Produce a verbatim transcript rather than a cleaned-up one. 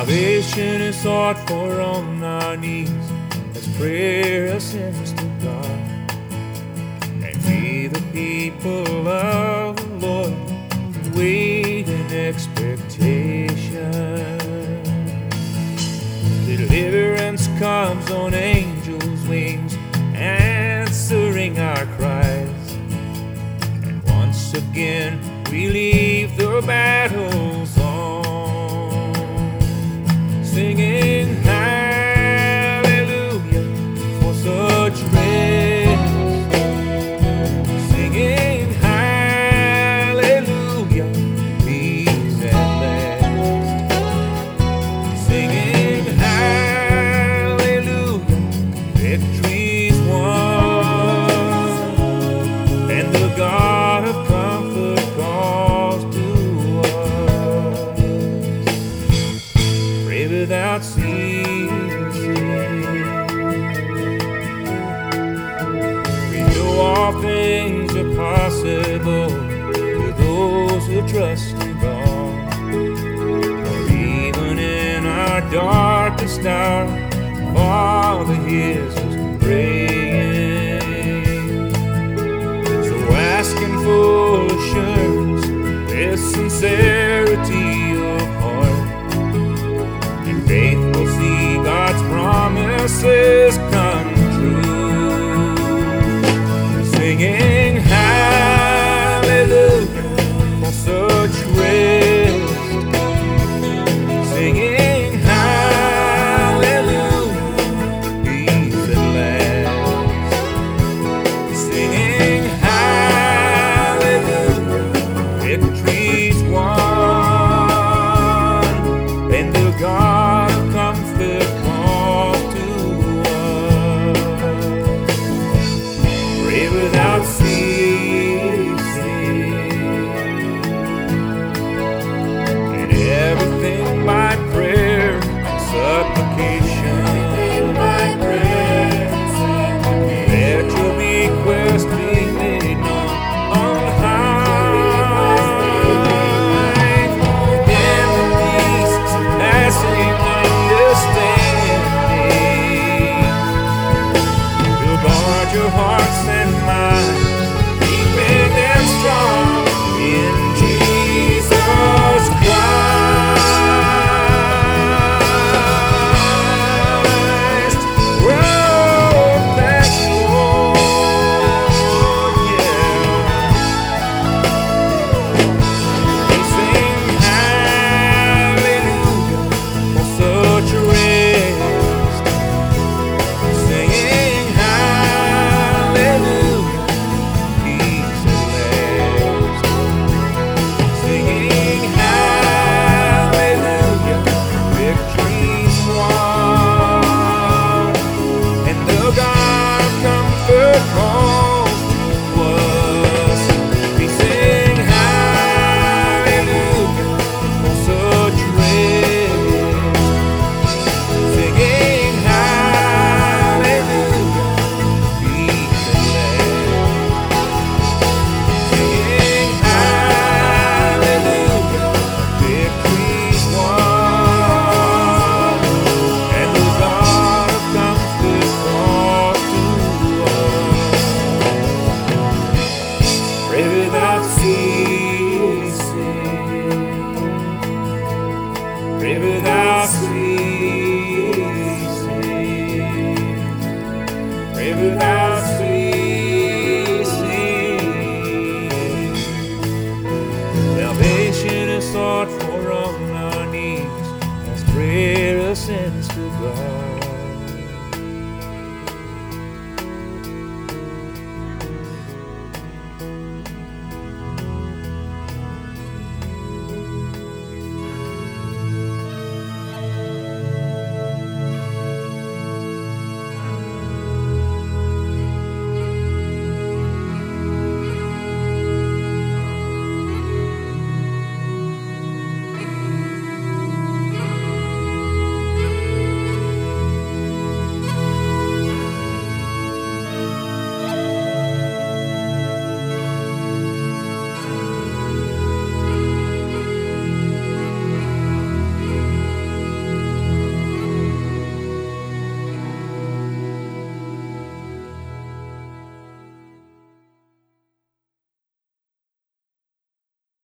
Salvation is sought for on our knees as prayer ascends to God. And we, the people of the Lord, wait in expectation. Deliverance comes on angels' wings, answering our cries. And once again we leave the battles on, singing hallelujah for such rest, singing hallelujah, peace at last, singing hallelujah, victory's won, and the God of comfort calls to us. Pray without ceasing. We know all things are possible to those who trust in God. For even in our darkest hour, Father hears us praying. So ask in full assurance with sincerity of heart, and faith will see God's promises come true. Singing hallelujah for such rest, singing hallelujah, peace at last, singing hallelujah, victory's won, and the God of comfort calls to us. Pray without ceasing, and everything by prayer and supplication. Let your request be made known on high. In the peace surpassing understanding, will guard your hearts and minds, keeping them strong in Jesus Christ. Oh, thank you, Lord, yeah. We sing hallelujah for such a rest, singing hallelujah, peace at last, singing hallelujah, victory's won, and the God of comfort calls to us. We sing hallelujah for such rest, singing hallelujah, peace at last, singing hallelujah, victory's won, and the God of comfort calls to us. Pray without ceasing, pray without ceasing, pray without ceasing. Salvation is sought for on our knees as prayer ascends to